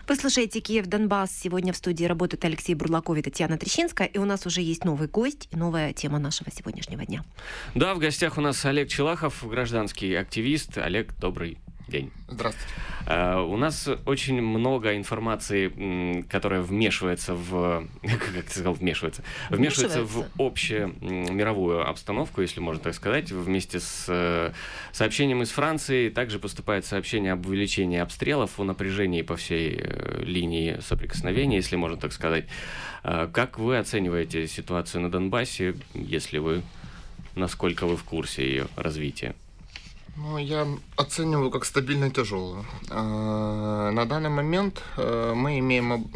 Вы слушаете «Киев, Донбасс». Сегодня в студии работают Алексей Бурлаков и Татьяна Трещинская. И у нас уже есть новый гость и новая тема нашего сегодняшнего дня. Да, в гостях у нас Олег Челахов, гражданский активист. Олег, добрый день. Здравствуйте. У нас очень много информации, которая вмешивается в... Как ты сказал, вмешивается в общую мировую обстановку, если можно так сказать. Вместе с сообщением из Франции также поступает сообщение об увеличении обстрелов, о напряжении по всей линии соприкосновения, если можно так сказать. Как вы оцениваете ситуацию на Донбассе, насколько вы в курсе ее развития? Ну, я оцениваю как стабильно тяжелую. На данный момент мы имеем,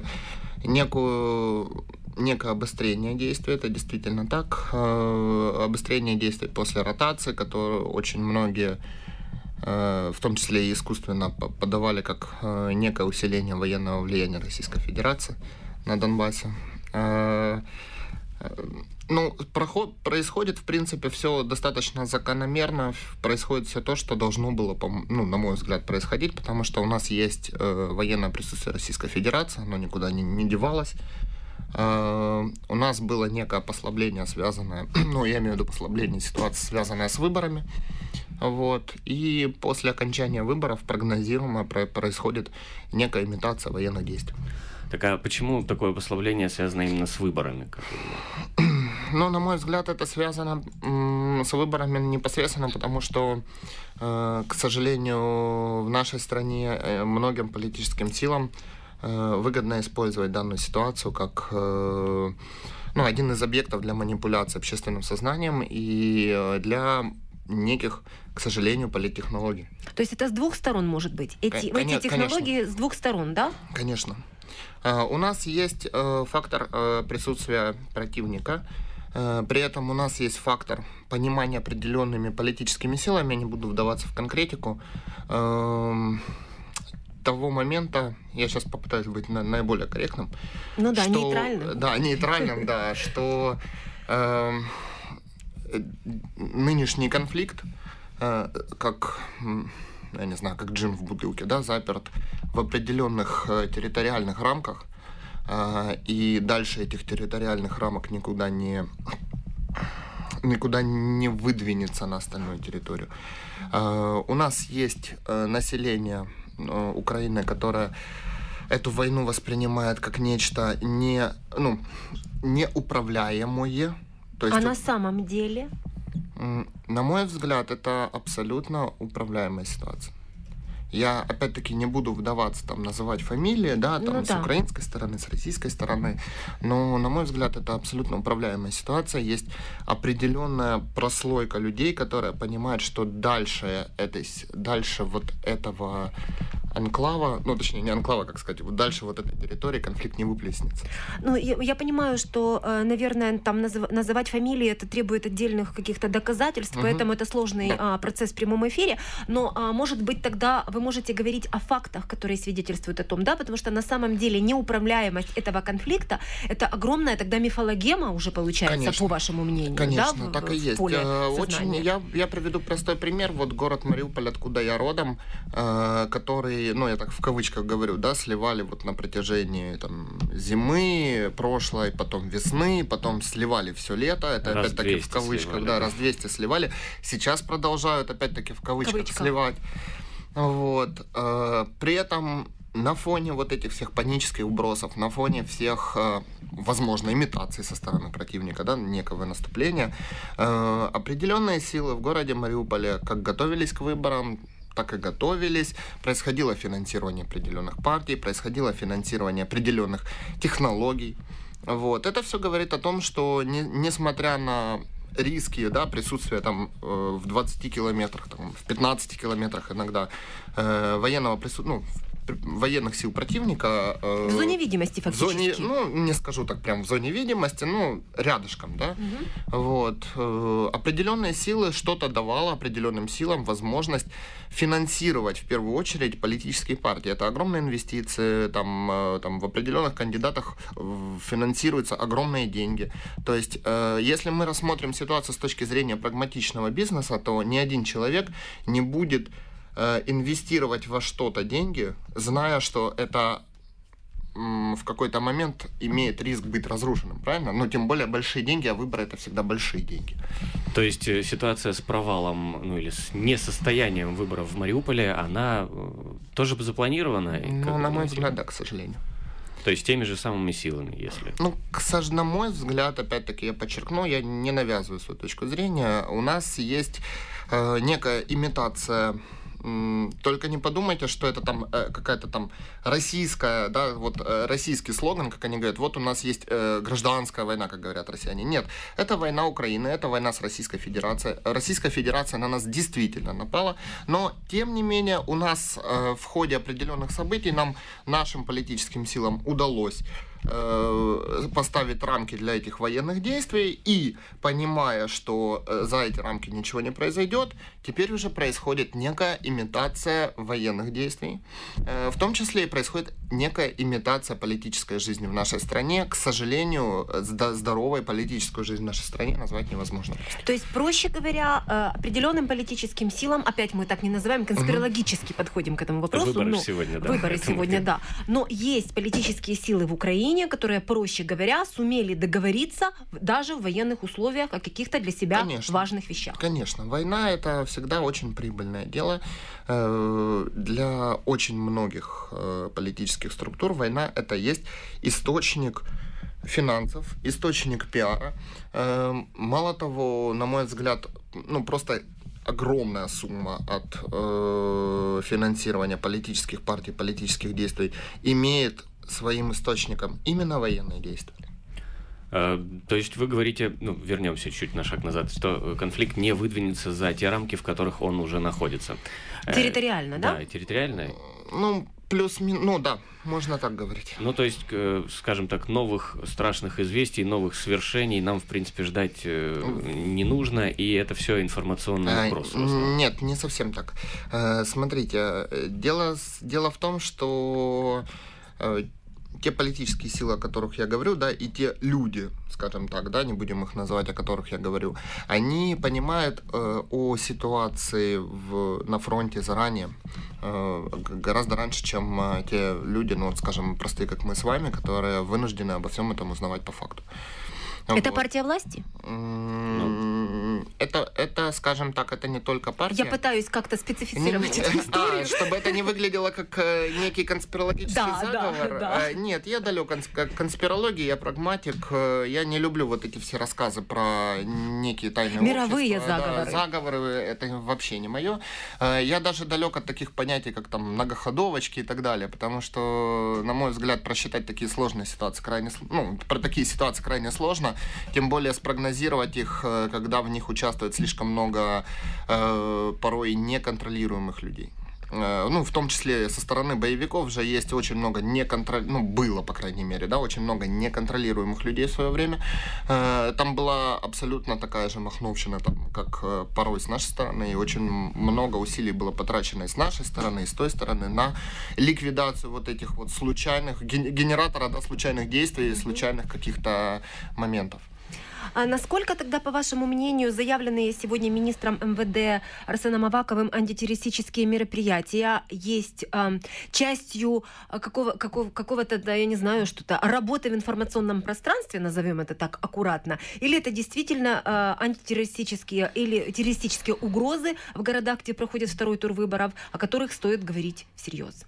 некое обострение действий, это действительно так. Обострение действий после ротации, которую очень многие, в том числе и искусственно, подавали как некое усиление военного влияния Российской Федерации на Донбассе. Происходит, в принципе, все достаточно закономерно. Происходит все то, что должно было, на мой взгляд, происходить, потому что у нас есть военное присутствие Российской Федерации, оно никуда не девалось. У нас было некое послабление, связанное, я имею в виду послабление ситуации, связанное с выборами. И после окончания выборов прогнозируемо происходит некая имитация военных действий. Так а почему такое послабление связано именно с выборами? На мой взгляд, это связано с выборами непосредственно, потому что, к сожалению, в нашей стране многим политическим силам выгодно использовать данную ситуацию как один из объектов для манипуляции общественным сознанием и для неких, к сожалению, политтехнологий. То есть это с двух сторон может быть? Эти технологии конечно. С двух сторон, да? Конечно. У нас есть фактор присутствия противника, при этом у нас есть фактор понимания определенными политическими силами, я не буду вдаваться в конкретику, того момента, я сейчас попытаюсь быть наиболее корректным. Нейтральным. Да, нейтральным, да, что нынешний конфликт, как джин в бутылке, да, заперт в определенных территориальных рамках, и дальше этих территориальных рамок никуда не выдвинется на остальную территорию. У нас есть население Украины, которое эту войну воспринимает как нечто неуправляемое. То есть, на самом деле? На мой взгляд, это абсолютно управляемая ситуация. Я, опять-таки, не буду вдаваться, называть фамилии, с украинской стороны, с российской стороны, но, на мой взгляд, это абсолютно управляемая ситуация. Есть определенная прослойка людей, которая понимает, что дальше этого анклава, точнее, не анклава, как сказать, дальше этой территории конфликт не выплеснется. Я понимаю, что, наверное, называть фамилии, это требует отдельных каких-то доказательств, поэтому это сложный процесс в прямом эфире, но, может быть, тогда вы можете говорить о фактах, которые свидетельствуют о том, да, потому что на самом деле неуправляемость этого конфликта – это огромная тогда мифологема уже получается, конечно, по вашему мнению, конечно, да, так и есть. Я приведу простой пример. Город Мариуполь, откуда я родом, который, я так в кавычках говорю, да, сливали на протяжении зимы прошлой, потом весны, потом сливали все лето, это раз опять-таки в кавычках, сливали, раз 200 сливали, сейчас продолжают опять-таки в кавычках сливать. При этом на фоне этих всех панических вбросов, на фоне всех, возможно, имитаций со стороны противника, да, некого наступления, определенные силы в городе Мариуполе как готовились к выборам, так и готовились. Происходило финансирование определенных партий, происходило финансирование определенных технологий. Это все говорит о том, что несмотря на риски, да, присутствия в 20 километрах, в 15 километрах иногда военных сил противника. В зоне видимости фактически. Не скажу так прям в зоне видимости, рядышком, да. Определенные силы что-то давало определенным силам возможность финансировать в первую очередь политические партии. Это огромные инвестиции, в определенных кандидатах финансируются огромные деньги. То есть, если мы рассмотрим ситуацию с точки зрения прагматичного бизнеса, то ни один человек не будет инвестировать во что-то деньги, зная, что это в какой-то момент имеет риск быть разрушенным, правильно? Но тем более большие деньги, а выборы это всегда большие деньги. То есть ситуация с провалом, ну или с несостоянием выборов в Мариуполе, она тоже запланирована? Ну, на мой взгляд, да, к сожалению. То есть теми же самыми силами, если... Ну, на мой взгляд, опять-таки, я подчеркну, я не навязываю свою точку зрения. У нас есть некая имитация. Только не подумайте, что это там какая-то там российская, да, вот российский слоган, как они говорят, вот у нас есть гражданская война, как говорят россияне. Нет, это война Украины, это война с Российской Федерацией. Российская Федерация на нас действительно напала, но, тем не менее, у нас в ходе определенных событий нашим политическим силам удалось поставить рамки для этих военных действий, и, понимая, что за эти рамки ничего не произойдет, теперь уже происходит некая имитация военных действий. В том числе и происходит некая имитация политической жизни в нашей стране. К сожалению, здоровой политическую жизнь в нашей стране назвать невозможно. То есть, проще говоря, определенным политическим силам, опять мы так не называем, конспирологически подходим к этому вопросу. Выборы сегодня, да. Выборы сегодня, да. Но есть политические силы в Украине, которые, проще говоря, сумели договориться даже в военных условиях о каких-то для себя важных вещах. Конечно. Война — это всегда очень прибыльное дело. Для очень многих политических структур война — это есть источник финансов, источник пиара. Мало того, на мой взгляд, просто огромная сумма от финансирования политических партий, политических действий имеет своим источником именно военные действия. То есть вы говорите, вернемся чуть на шаг назад, что конфликт не выдвинется за те рамки, в которых он уже находится. Территориально, да? Да, территориально. Да, можно так говорить. То есть, скажем так, новых страшных известий, новых свершений нам, в принципе, ждать не нужно, и это все информационный вопрос. Нет, не совсем так. Смотрите, дело в том, что те политические силы, о которых я говорю, да, и те люди, скажем так, да, не будем их называть, о которых я говорю, они понимают о ситуации на фронте заранее, гораздо раньше, чем те люди, скажем, простые, как мы с вами, которые вынуждены обо всем этом узнавать по факту. Это партия власти? Это, скажем так, это не только партия. Я пытаюсь как-то специфицировать эту историю. Чтобы это не выглядело как некий конспирологический заговор. Да. Нет, я далек от конспирологии, я прагматик. Я не люблю вот эти все рассказы про некие тайные мировые общества. заговоры. Да, заговоры, это вообще не мое. Я даже далек от таких понятий, как там многоходовочки и так далее, потому что, на мой взгляд, просчитать такие сложные ситуации про такие ситуации крайне сложно. Тем более спрогнозировать их, когда в них участвует слишком много порой неконтролируемых людей. В том числе со стороны боевиков же есть очень много было, по крайней мере, да, очень много неконтролируемых людей в свое время. Там была абсолютно такая же махновщина, как порой с нашей стороны, и очень много усилий было потрачено и с нашей стороны, и с той стороны на ликвидацию вот этих вот случайных, генератора, да, случайных действий, случайных каких-то моментов. А насколько тогда, по вашему мнению, заявленные сегодня министром МВД Арсеном Аваковым антитеррористические мероприятия есть частью какого-то, да, я не знаю, что-то, работы в информационном пространстве, назовем это так аккуратно, или это действительно антитеррористические или террористические угрозы в городах, где проходит второй тур выборов, о которых стоит говорить всерьез?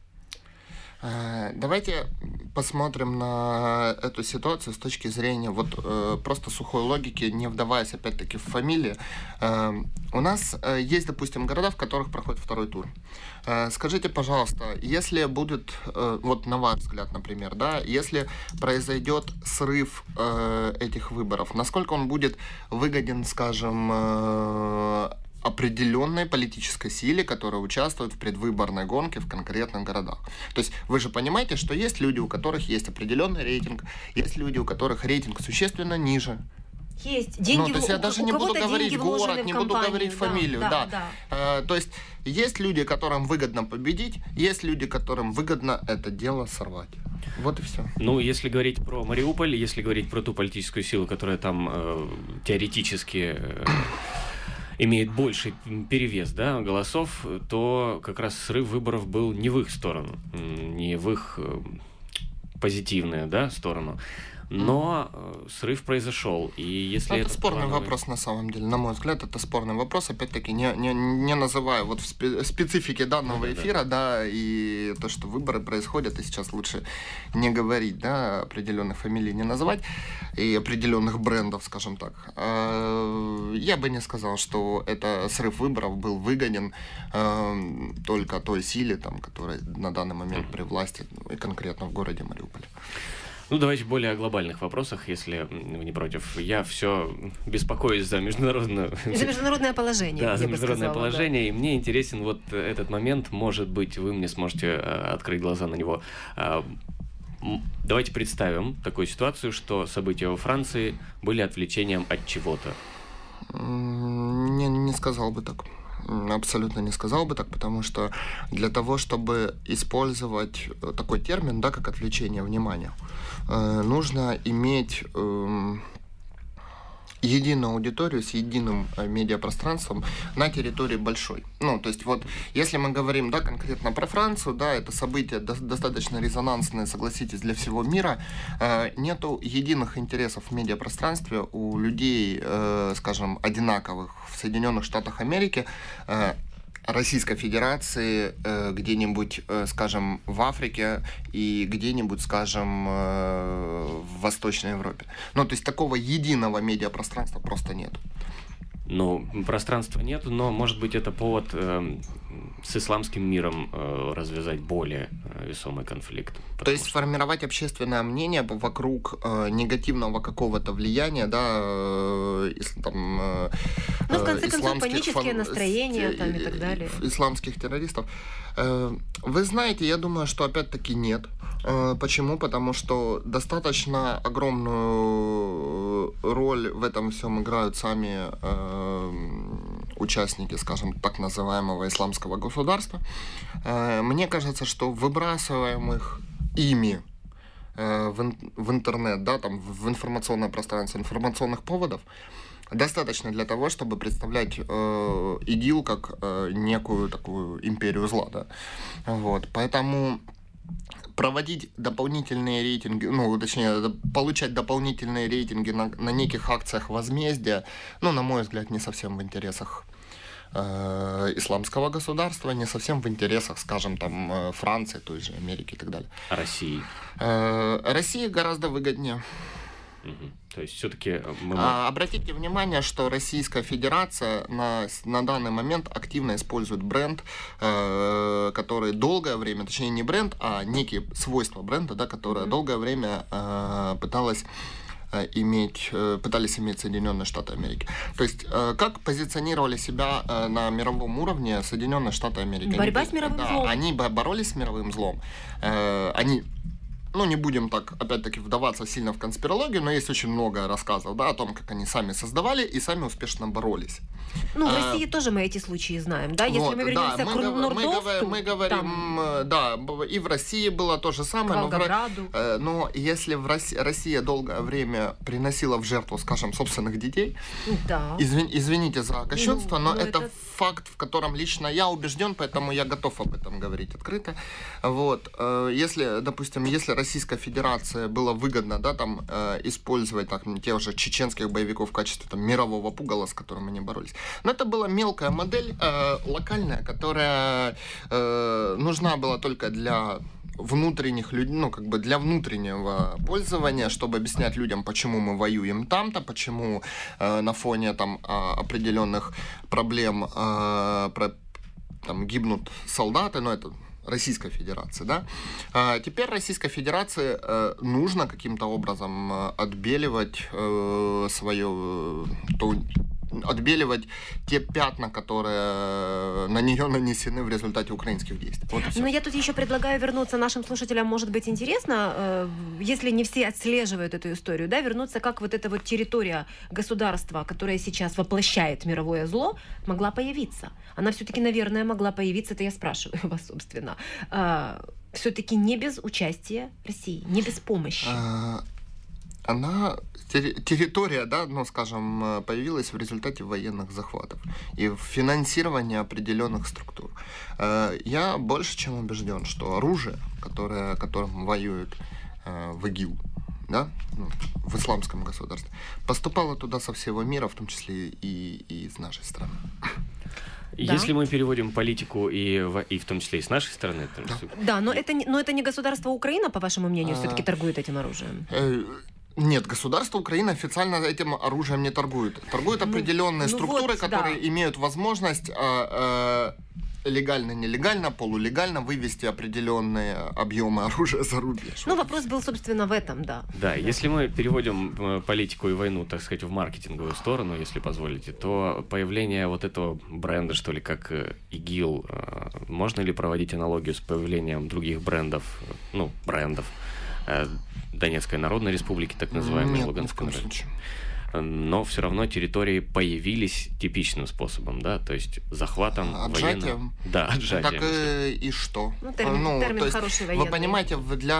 Давайте посмотрим на эту ситуацию с точки зрения просто сухой логики, не вдаваясь опять-таки в фамилии. У нас есть, допустим, города, в которых проходит второй тур. Скажите, пожалуйста, если будет, на ваш взгляд, например, да, если произойдет срыв этих выборов, насколько он будет выгоден, скажем, определенной политической силе, которая участвует в предвыборной гонке в конкретных городах. То есть вы же понимаете, что есть люди, у которых есть определенный рейтинг, есть люди, у которых рейтинг существенно ниже. Есть деньги, то есть я даже не буду говорить город, не буду говорить фамилию. Да. То есть есть люди, которым выгодно победить, есть люди, которым выгодно это дело сорвать. Вот и все. Если говорить про Мариуполь, если говорить про ту политическую силу, которая там теоретически имеет больший перевес, да, голосов, то как раз срыв выборов был не в их сторону, не в их позитивную, да, сторону. Но срыв произошел, и если это спорный вопрос на самом деле, на мой взгляд, это спорный вопрос, опять-таки не называя вот в специфике данного эфира, да, и то, что выборы происходят, и сейчас лучше не говорить, да, определенных фамилий не называть, и определенных брендов, скажем так. Я бы не сказал, что это срыв выборов был выгоден только той силе, там, которая на данный момент при власти, и конкретно в городе Мариуполе. Ну, давайте более о глобальных вопросах, если вы не против. Я все беспокоюсь за международное... За международное положение. Да, за международное положение. Да. И мне интересен вот этот момент. Может быть, вы мне сможете открыть глаза на него. Давайте представим такую ситуацию, что события во Франции были отвлечением от чего-то. Не сказал бы так. Абсолютно не сказал бы так, потому что для того, чтобы использовать такой термин, да, как отвлечение внимания, нужно иметь единую аудиторию с единым медиапространством на территории большой. Ну, то есть вот, если мы говорим, да, конкретно про Францию, да, это событие достаточно резонансное, согласитесь, для всего мира, нету единых интересов в медиапространстве у людей, скажем, одинаковых в Соединенных Штатах Америки, Российской Федерации, где-нибудь, скажем, в Африке и где-нибудь, скажем, в Восточной Европе. Ну, то есть такого единого медиапространства просто нет. Ну, пространства нет, но, может быть, это повод с исламским миром развязать более весомый конфликт. То есть формировать общественное мнение вокруг негативного какого-то влияния, да, там, ну, в конце концов, панические настроения там, и так далее. Исламских террористов. Вы знаете, я думаю, что опять-таки нет. Почему? Потому что достаточно огромную роль в этом всем играют сами участники, скажем, так называемого исламского государства. Мне кажется, что выбрасываемых ими в интернет, да, там, в информационное пространство, информационных поводов достаточно для того, чтобы представлять ИГИЛ как некую такую империю зла, да. Вот. Поэтому проводить дополнительные рейтинги, ну, точнее, получать дополнительные рейтинги на неких акциях возмездия, ну, на мой взгляд, не совсем в интересах исламского государства, не совсем в интересах, скажем, там, Франции, той же Америки и так далее. А России? России гораздо выгоднее. Угу. То есть все-таки обратите внимание, что Российская Федерация на данный момент активно использует бренд, который долгое время, точнее не бренд, а некие свойства бренда, да, которые долгое время пытались иметь Соединенные Штаты Америки. То есть, как позиционировали себя на мировом уровне Соединенные Штаты Америки? Борьба с мировым злом. Они боролись с мировым злом. Они... Ну, не будем так, опять-таки, вдаваться сильно в конспирологию, но есть очень много рассказов, да, о том, как они сами создавали и сами успешно боролись. Ну, в России тоже мы эти случаи знаем, да? Если вот, мы вернемся к Нордосту, мы говорим, там... да, и в России было то же самое. Но если Россия долгое время приносила в жертву, скажем, собственных детей, да. Извините за кощунство, но это факт, в котором лично я убежден, поэтому я готов об этом говорить открыто. Вот. Если, допустим, Российская Федерация было выгодно, да, там, использовать так, тех же чеченских боевиков в качестве там, мирового пугала, с которым они боролись. Но это была мелкая модель, локальная, которая нужна была только для внутренних людей, ну, как бы для внутреннего пользования, чтобы объяснять людям, почему мы воюем там-то, почему на фоне там определенных проблем там гибнут солдаты, но это Российской Федерации, да. Теперь Российской Федерации нужно каким-то образом отбеливать отбеливать те пятна, которые на нее нанесены в результате украинских действий. Вот но я тут еще предлагаю вернуться нашим слушателям, может быть, интересно, если не все отслеживают эту историю, да, вернуться, как вот эта вот территория государства, которая сейчас воплощает мировое зло, могла появиться. Она все-таки, наверное, могла появиться, это я спрашиваю вас, собственно, все-таки не без участия России, не без помощи. территория, да, ну, скажем, появилась в результате военных захватов и финансирования определенных структур. Я больше чем убежден, что оружие, которым воюют в ИГИЛ, да, ну, в исламском государстве, поступало туда со всего мира, в том числе и из нашей страны. Если мы переводим политику и в том числе и с нашей стороны... Да, но это не государство Украина, по вашему мнению, все-таки торгует этим оружием? Нет, государство Украины официально этим оружием не торгует. Торгуют определенные структуры, которые имеют возможность легально, нелегально, полулегально вывести определенные объемы оружия за рубеж. Ну, вопрос был, собственно, в этом, да. Да, если мы переводим политику и войну, так сказать, в маркетинговую сторону, если позволите, то появление вот этого бренда, что ли, как ИГИЛ, можно ли проводить аналогию с появлением других брендов, Донецкой Народной Республики, так называемой, Луганской Народной Республики? Но все равно территории появились типичным способом, да, то есть захватом военным. Да, отжатием. Так и что? Термин хороший военный. Вы понимаете,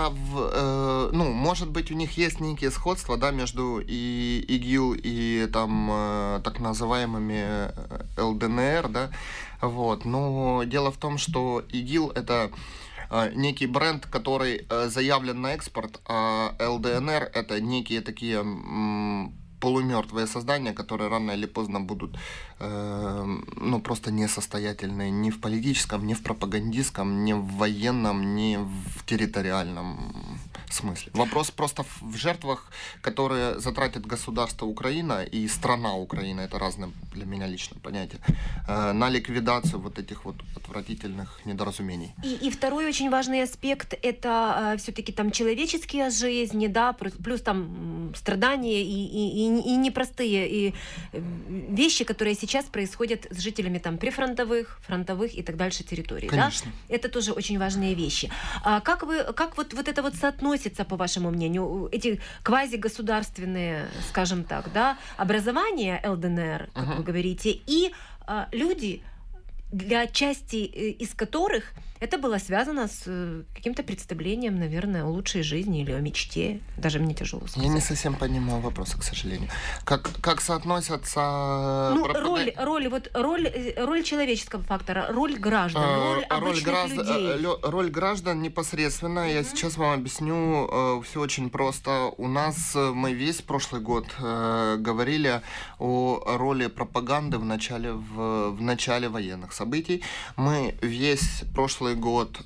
может быть, у них есть некие сходства, да, между ИГИЛ и там так называемыми ЛДНР, да, вот, но дело в том, что ИГИЛ это некий бренд, который заявлен на экспорт, а ЛДНР это некие такие полумертвые создания, которые рано или поздно будут просто несостоятельные ни в политическом, ни в пропагандистском, ни в военном, ни в территориальном смысле. Вопрос просто в жертвах, которые затратит государство Украина и страна Украина, это разные для меня лично понятия, на ликвидацию вот этих вот отвратительных недоразумений. И второй очень важный аспект – это все-таки там человеческие жизни, да, плюс там страдания и непростые вещи, которые сейчас происходят с жителями там прифронтовых, фронтовых и так дальше территорий. Конечно. Да? Это тоже очень важные вещи. Как вот это вот соотносится, по вашему мнению, эти квазигосударственные, скажем так, да, образования ЛДНР, как вы говорите, и люди, для части из которых это было связано с каким-то представлением, наверное, о лучшей жизни или о мечте. Даже мне тяжело сказать. Я не совсем понимаю вопроса, к сожалению. Как соотносятся... Роль человеческого фактора, роль граждан, роль обычных людей. Роль граждан непосредственно. Я сейчас вам объясню все очень просто. У нас мы весь прошлый год говорили о роли пропаганды в начале военных событий. Мы весь прошлый год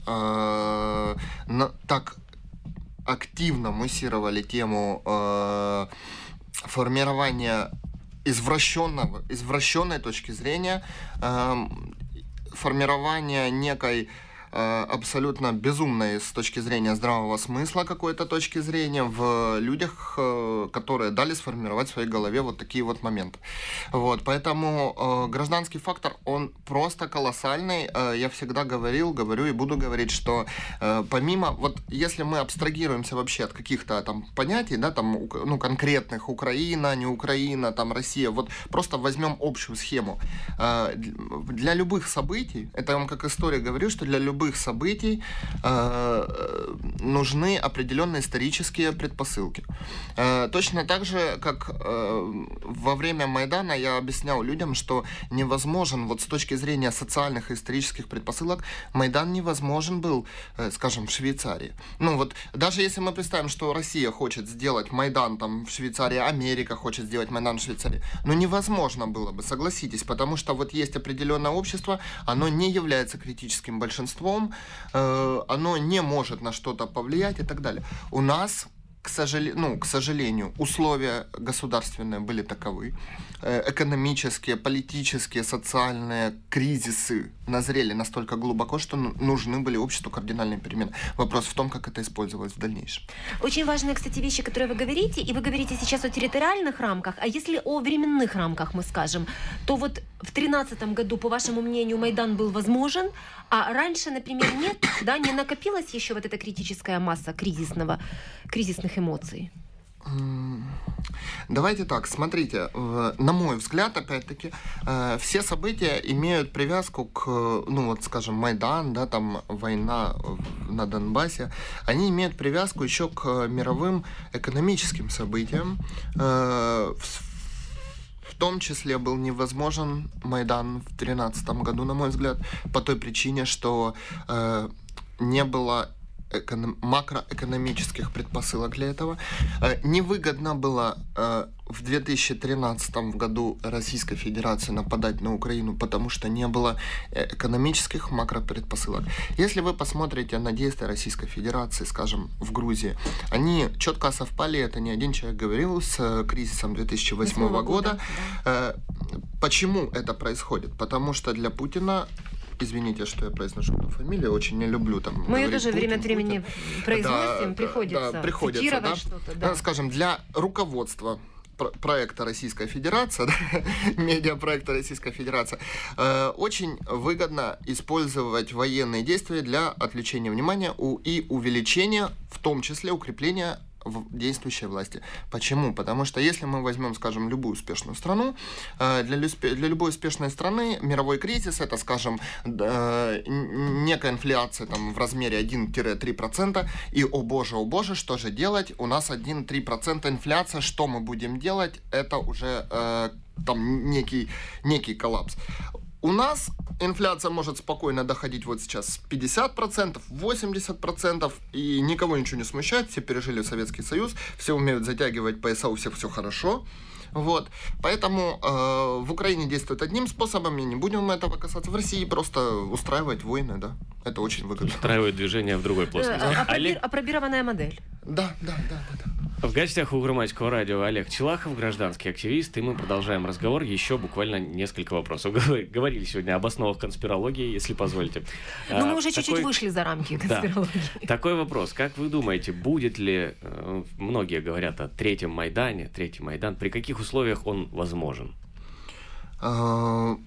так активно муссировали тему формирования извращенной точки зрения, формирования некой абсолютно безумной с точки зрения здравого смысла какой-то точки зрения в людях, которые дали сформировать в своей голове вот такие вот моменты. Вот, поэтому гражданский фактор, он просто колоссальный. Я всегда говорю и буду говорить, что помимо, вот если мы абстрагируемся вообще от каких-то там понятий, да, там, конкретных, Украина, не Украина, там, Россия, вот просто возьмем общую схему. Для любых событий, это я вам как история говорю, что для любых событий нужны определенные исторические предпосылки. Точно так же, как во время Майдана я объяснял людям, что невозможен, вот с точки зрения социальных и исторических предпосылок, Майдан невозможен был, скажем, в Швейцарии. Даже если мы представим, что Россия хочет сделать Майдан там в Швейцарии, Америка хочет сделать Майдан в Швейцарии, невозможно было бы, согласитесь, потому что вот есть определенное общество, оно не является критическим большинством, оно не может на что-то повлиять и так далее. У нас, к сожалению, условия государственные были таковы. Экономические, политические, социальные кризисы назрели настолько глубоко, что нужны были обществу кардинальные перемены. Вопрос в том, как это использовалось в дальнейшем. Очень важные, кстати, вещи, которые вы говорите, и вы говорите сейчас о территориальных рамках, а если о временных рамках мы скажем, то вот в 2013 году, по вашему мнению, Майдан был возможен, а раньше, например, нет, да, не накопилась еще вот эта критическая масса кризисных эмоций? Давайте так, смотрите, на мой взгляд, опять-таки, все события имеют привязку к, ну вот, скажем, Майдан, да, там война на Донбассе, они имеют привязку еще к мировым экономическим событиям. В том числе был невозможен Майдан в 2013 году, на мой взгляд, по той причине, что не было макроэкономических предпосылок для этого. Невыгодно было в 2013 году Российской Федерации нападать на Украину, потому что не было экономических макропредпосылок. Если вы посмотрите на действия Российской Федерации, скажем, в Грузии, они четко совпали, это не один человек говорил, с кризисом 2008 года. Да. Почему это происходит? Потому что для Путина, извините, что я произношу эту фамилию, очень не люблю там. Мы ее тоже время от времени произносим, приходится цитировать что-то. Да. Скажем, для руководства проекта Российская Федерация, да, медиапроекта Российская Федерация, очень выгодно использовать военные действия для отвлечения внимания и увеличения, в том числе укрепления действующей власти. Почему? Потому что если мы возьмем, скажем, любую успешную страну, для любой успешной страны мировой кризис — это, скажем, некая инфляция там в размере 1-3%, и, о боже, что же делать? У нас 1-3% инфляция, что мы будем делать? Это уже там некий коллапс. У нас инфляция может спокойно доходить вот сейчас 50%, 80%, и никого ничего не смущает, все пережили Советский Союз, все умеют затягивать пояса, у всех все хорошо. Вот. Поэтому в Украине действует одним способом, и не будем этого касаться. В России просто устраивать войны, да. Это очень выгодно. Устраивать движение в другой плоскости. Апробированная модель. Да. В гостях у Громадского радио Олег Челахов, гражданский активист, и мы продолжаем разговор. Еще буквально несколько вопросов. Говорили сегодня об основах конспирологии, если позволите. Но мы уже чуть-чуть вышли за рамки конспирологии. Да. Такой вопрос. Как вы думаете, будет ли, многие говорят о Третьем Майдане, Третий Майдан, при каких условиях он возможен? Он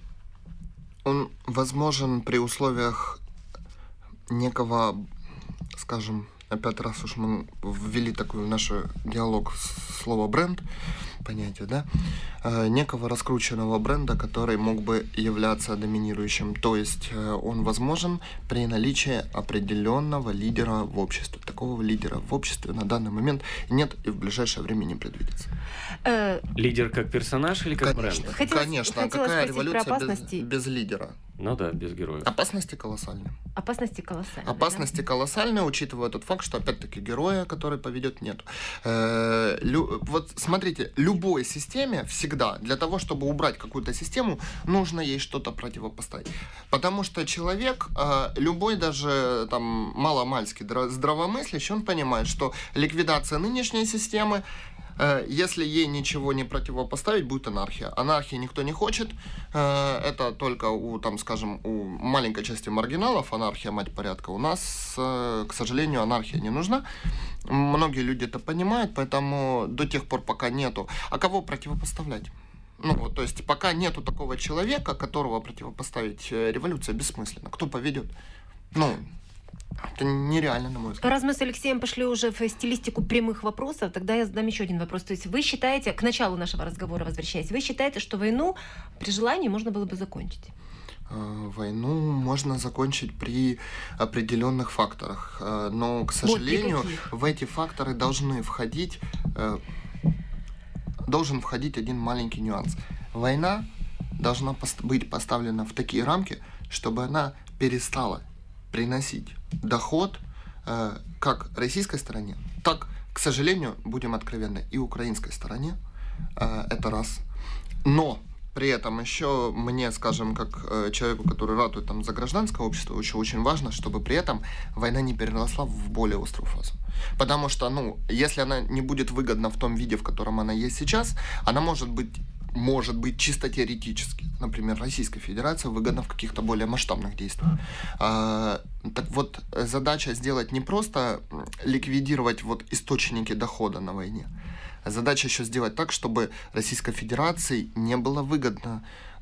возможен при условиях некого, скажем, опять раз уж мы ввели такой в наш диалог слово «бренд», понятие, да, некого раскрученного бренда, который мог бы являться доминирующим. То есть он возможен при наличии определенного лидера в обществе. Такого лидера в обществе на данный момент нет и в ближайшее время не предвидится. Лидер как персонаж или как бренд? Конечно. Какая революция без лидера? Ну да, без героев. Опасности колоссальные. Опасности колоссальные, учитывая тот факт, что опять-таки героя, который поведет, нет. Вот смотрите, любой системе всегда для того, чтобы убрать какую-то систему, нужно ей что-то противопоставить. Потому что человек, любой даже там маломальски здравомыслящий, он понимает, что ликвидация нынешней системы, если ей ничего не противопоставить, будет анархия. Анархии никто не хочет. Это только у маленькой части маргиналов анархия мать порядка. У нас, к сожалению, анархия не нужна. Многие люди это понимают, поэтому до тех пор, пока нету. А кого противопоставлять? То есть пока нету такого человека, которого противопоставить, революция бессмысленна. Кто поведет? Это нереально, на мой взгляд. Раз мы с Алексеем пошли уже в стилистику прямых вопросов, тогда я задам еще один вопрос. То есть вы считаете, к началу нашего разговора возвращаясь, вы считаете, что войну при желании можно было бы закончить? Войну можно закончить при определенных факторах, но, к сожалению, в эти факторы должен входить один маленький нюанс. Война должна быть поставлена в такие рамки, чтобы она перестала приносить доход как российской стороне, так, к сожалению, будем откровенны, и украинской стороне. Это раз. Но при этом еще мне, скажем, как человеку, который ратует там за гражданское общество, еще очень важно, чтобы при этом война не переросла в более острую фазу. Потому что, если она не будет выгодна в том виде, в котором она есть сейчас, она может быть чисто теоретически, например, Российской Федерации выгодно в каких-то более масштабных действиях. Так вот, задача сделать не просто ликвидировать вот источники дохода на войне. Задача еще сделать так, чтобы Российской Федерации не было выгодно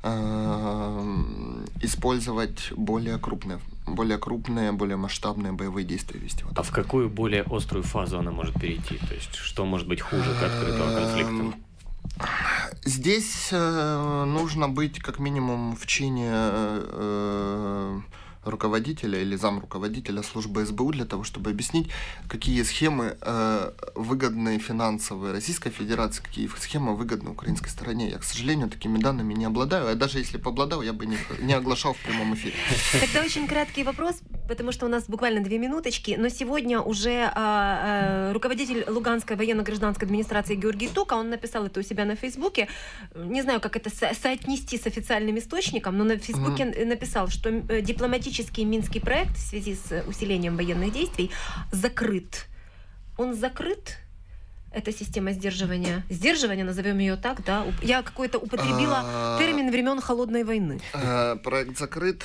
использовать более крупные, более масштабные боевые действия вести. Вот. А в какую более острую фазу она может перейти? То есть что может быть хуже открытого конфликта? Здесь нужно быть как минимум в чине руководителя или замруководителя службы СБУ для того, чтобы объяснить, какие схемы выгодны финансовые Российской Федерации, какие схемы выгодны украинской стороне. Я, к сожалению, такими данными не обладаю, а даже если бы обладал, я бы не оглашал в прямом эфире. Тогда очень краткий вопрос, потому что у нас буквально 2 минуточки, но сегодня уже руководитель Луганской военно-гражданской администрации Георгий Тука, он написал это у себя на Фейсбуке, не знаю, как это соотнести с официальным источником, но на Фейсбуке написал, что дипломатический Минский проект в связи с усилением военных действий закрыт. Он закрыт? Эта система сдерживания. Сдерживание, назовем ее так, да? Я какой-то употребила термин времен холодной войны. Проект закрыт.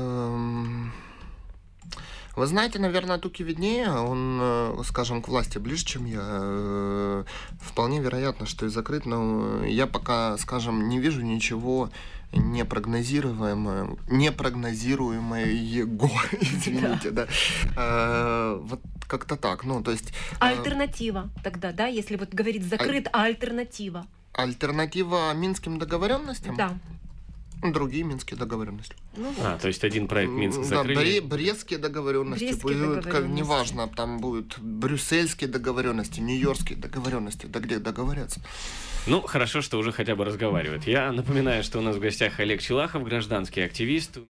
Вы знаете, наверное, Туке виднее, он, скажем, к власти ближе, чем я. Вполне вероятно, что и закрыт, но я пока, скажем, не вижу ничего непрогнозируемого, извините, да. Вот как-то так, ну, то есть... Альтернатива тогда, да, если вот говорить закрыт, а альтернатива? Альтернатива минским договоренностям? Да. Другие минские договоренности. Ну, вот. То есть один проект Минск закрыли. Да, брестские договоренности. Как, неважно, там будут брюссельские договоренности, нью-йоркские договоренности, да где договорятся. Ну, хорошо, что уже хотя бы разговаривают. Я напоминаю, что у нас в гостях Олег Челахов, гражданский активист.